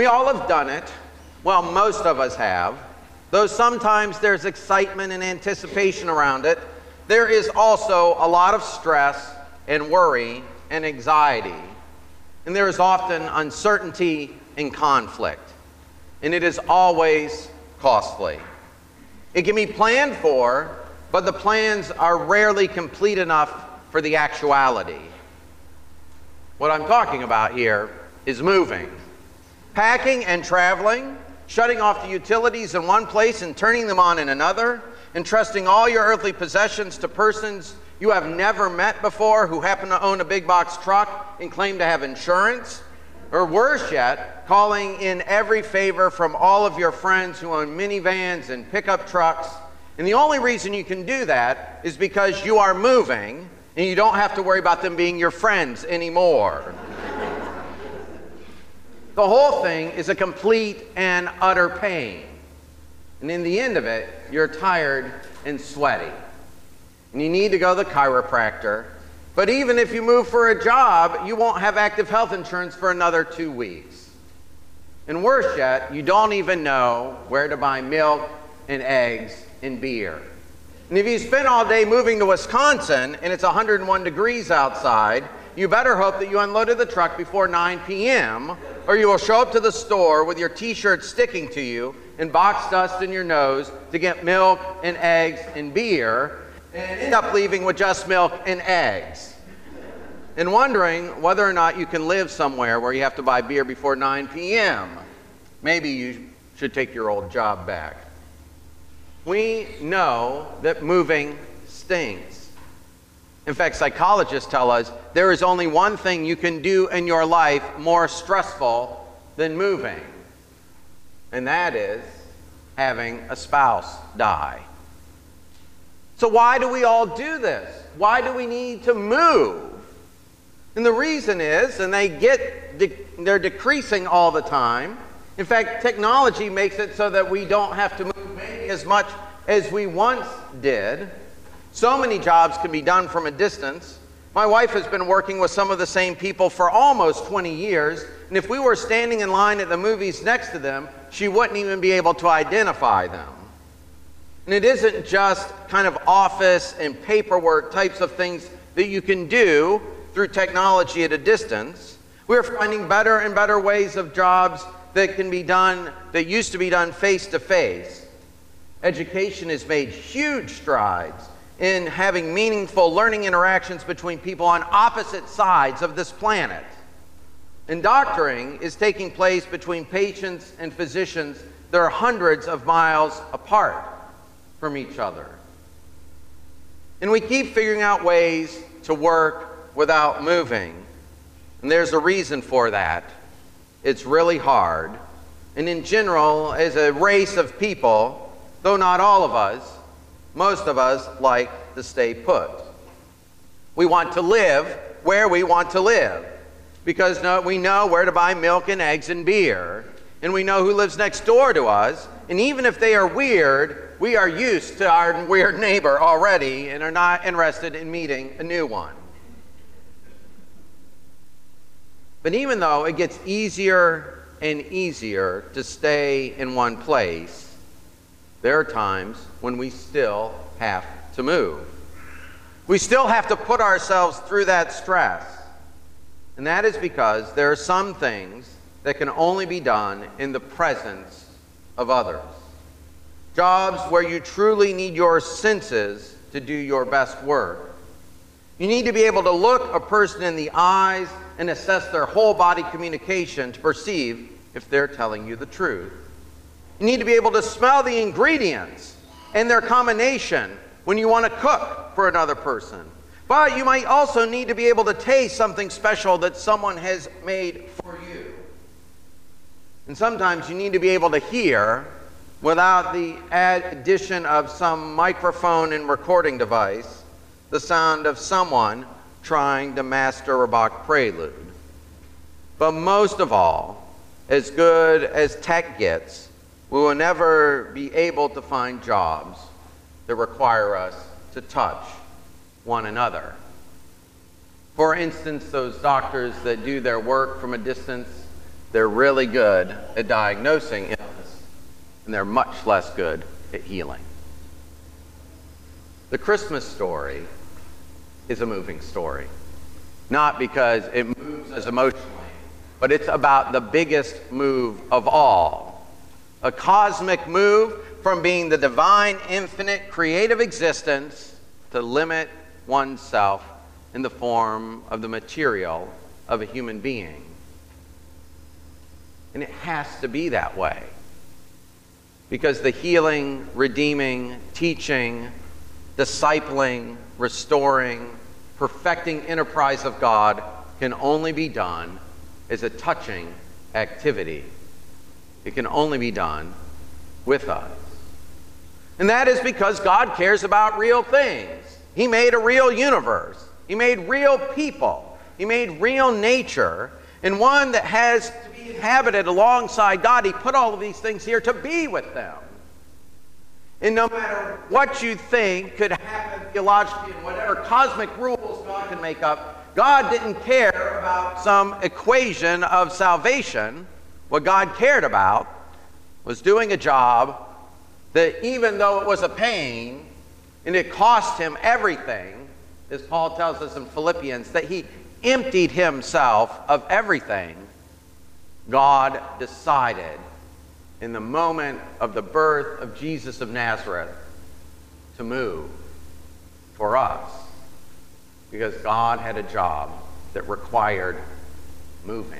We all have done it. Well, most of us have. Though sometimes there's excitement and anticipation around it, there is also a lot of stress and worry and anxiety. And there is often uncertainty and conflict. And it is always costly. It can be planned for, but the plans are rarely complete enough for the actuality. What I'm talking about here is moving. Packing and traveling, shutting off the utilities in one place and turning them on in another, entrusting all your earthly possessions to persons you have never met before who happen to own a big box truck and claim to have insurance, or worse yet, calling in every favor from all of your friends who own minivans and pickup trucks. And the only reason you can do that is because you are moving and you don't have to worry about them being your friends anymore. The whole thing is a complete and utter pain. And in the end of it, you're tired and sweaty. And you need to go to the chiropractor. But even if you move for a job, you won't have active health insurance for another 2 weeks. And worse yet, you don't even know where to buy milk and eggs and beer. And if you spend all day moving to Wisconsin and it's 101 degrees outside, you better hope that you unloaded the truck before 9 p.m. or you will show up to the store with your t-shirt sticking to you and box dust in your nose to get milk and eggs and beer and end up leaving with just milk and eggs. And wondering whether or not you can live somewhere where you have to buy beer before 9 p.m. Maybe you should take your old job back. We know that moving stings. In fact, psychologists tell us there is only one thing you can do in your life more stressful than moving, and that is having a spouse die. So why do we all do this? Why do we need to move? And the reason is, and they're decreasing all the time. In fact, technology makes it so that we don't have to move maybe as much as we once did. So many jobs can be done from a distance. My wife has been working with some of the same people for almost 20 years, and if we were standing in line at the movies next to them, she wouldn't even be able to identify them. And it isn't just kind of office and paperwork types of things that you can do through technology at a distance. We're finding better and better ways of jobs that can be done, that used to be done face-to-face. Education has made huge strides in having meaningful learning interactions between people on opposite sides of this planet. And doctoring is taking place between patients and physicians that are hundreds of miles apart from each other. And we keep figuring out ways to work without moving. And there's a reason for that. It's really hard. And in general, as a race of people, though not all of us, most of us like to stay put. We want to live where we want to live because we know where to buy milk and eggs and beer, and we know who lives next door to us, and even if they are weird, we are used to our weird neighbor already and are not interested in meeting a new one. But even though it gets easier and easier to stay in one place, there are times when we still have to move. We still have to put ourselves through that stress. And that is because there are some things that can only be done in the presence of others. Jobs where you truly need your senses to do your best work. You need to be able to look a person in the eyes and assess their whole body communication to perceive if they're telling you the truth. You need to be able to smell the ingredients and their combination when you want to cook for another person. But you might also need to be able to taste something special that someone has made for you. And sometimes you need to be able to hear, without the addition of some microphone and recording device, the sound of someone trying to master a Bach prelude. But most of all, as good as tech gets, we will never be able to find jobs that require us to touch one another. For instance, those doctors that do their work from a distance They're really good at diagnosing illness, and they're much less good at healing. The Christmas story is a moving story. Not because it moves us emotionally, but it's about the biggest move of all. A cosmic move from being the divine, infinite, creative existence to limit oneself in the form of the material of a human being. And it has to be that way. Because the healing, redeeming, teaching, discipling, restoring, perfecting enterprise of God can only be done as a touching activity. It can only be done with us. And that is because God cares about real things. He made a real universe. He made real people. He made real nature, and one that has to be inhabited alongside God. He put all of these things here to be with them. And no matter what you think could happen theologically and whatever cosmic rules God can make up, God didn't care about some equation of salvation. What God cared about was doing a job that, even though it was a pain and it cost him everything, as Paul tells us in Philippians, that he emptied himself of everything, God decided in the moment of the birth of Jesus of Nazareth to move for us, because God had a job that required moving.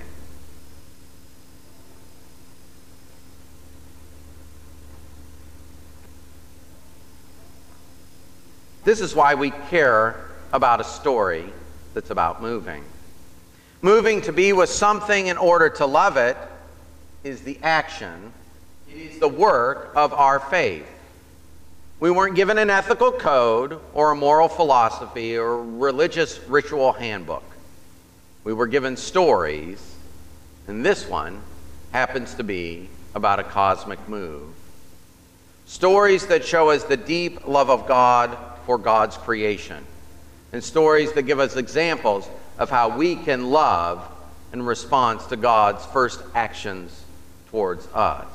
This is why we care about a story that's about moving. Moving to be with something in order to love it is the action. It is the work of our faith. We weren't given an ethical code or a moral philosophy or a religious ritual handbook. We were given stories, and this one happens to be about a cosmic move. Stories that show us the deep love of God for God's creation, and stories that give us examples of how we can love in response to God's first actions towards us.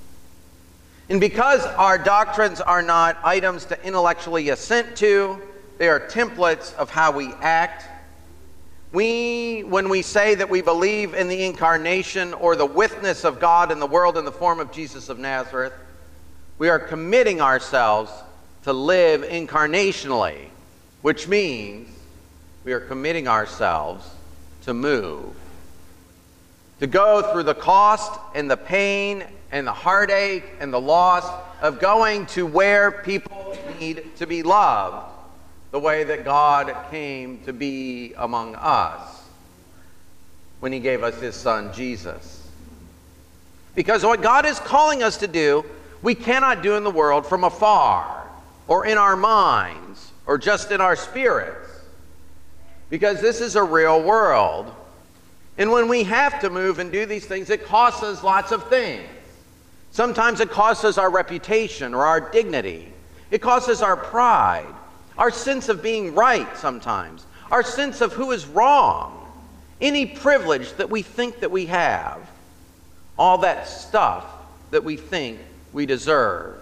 And because our doctrines are not items to intellectually assent to, they are templates of how we act. When we say that we believe in the incarnation or the witness of God in the world in the form of Jesus of Nazareth, we are committing ourselves to live incarnationally, which means we are committing ourselves to move. To go through the cost and the pain and the heartache and the loss of going to where people need to be loved, the way that God came to be among us when he gave us his son Jesus. Because what God is calling us to do, we cannot do in the world from afar, or in our minds, or just in our spirits. Because this is a real world. And when we have to move and do these things, it costs us lots of things. Sometimes it costs us our reputation or our dignity. It costs us our pride, our sense of being right sometimes, our sense of who is wrong, any privilege that we think that we have, all that stuff that we think we deserve.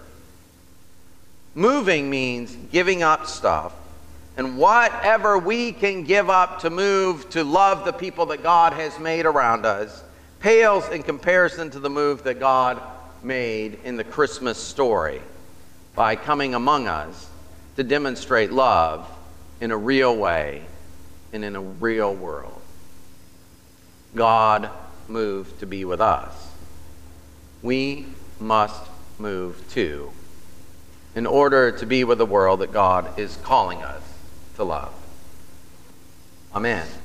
Moving means giving up stuff, and whatever we can give up to move to love the people that God has made around us pales in comparison to the move that God made in the Christmas story by coming among us to demonstrate love in a real way and in a real world. God moved to be with us. We must move too, in order to be with the world that God is calling us to love. Amen.